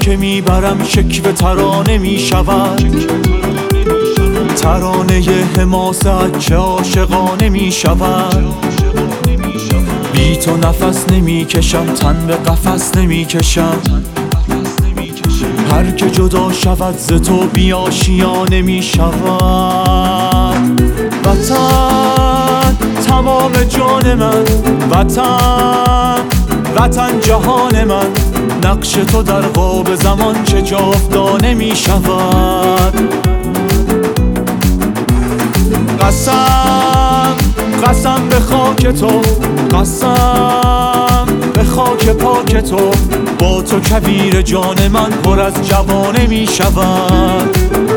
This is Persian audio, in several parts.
که میبرم شکوه ترانه میشود، ترانه حماست چه عاشقانه میشود. بی تو نفس نمیکشم، تن به قفس نمیکشم، هر که جدا شود ز تو بی آشیانه میشود. وطن تمام جان من، وطن وطن جهان من، نقش تو در قاب زمان چه جاودانه می شود. قسم قسم به خاک تو، قسم به خاک پاک تو، با تو کویر جان من پر از جوانه می شود.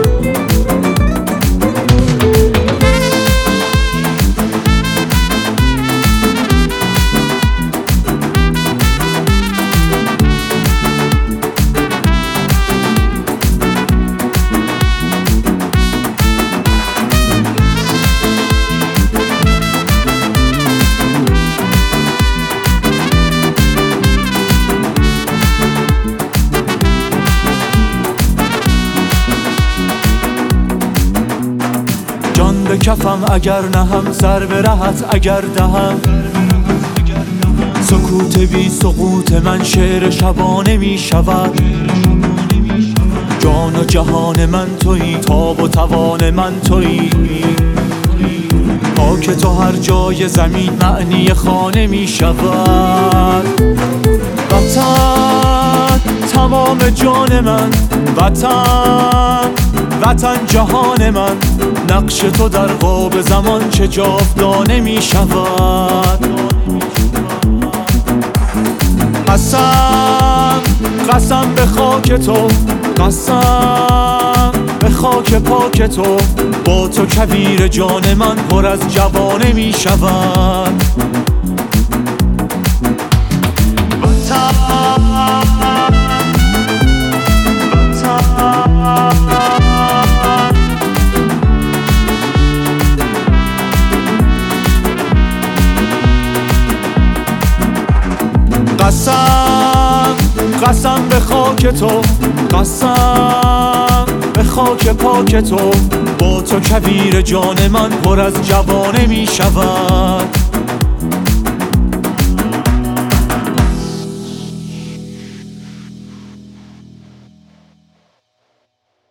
جان به کفم اگر نهم، سر به رهت اگر دهم، سکوت بی سقوط من شعر شبانه می شود. جان و جهان من تویی، تاب و توان من تویی، پاک تو هر جای زمین معنی خانه می شود. وطن تمام جان من، وطن وطن جهان من، نقش تو در قاب زمان چه جاودانه می شود. قسم قسم به خاک تو، قسم به خاک پاک تو، با تو کویر جان من پر از جوانه می شود. قسم قسم به خاک تو، قسم به خاک پاک تو، با تو کویر جان من پر از جوانه می شود.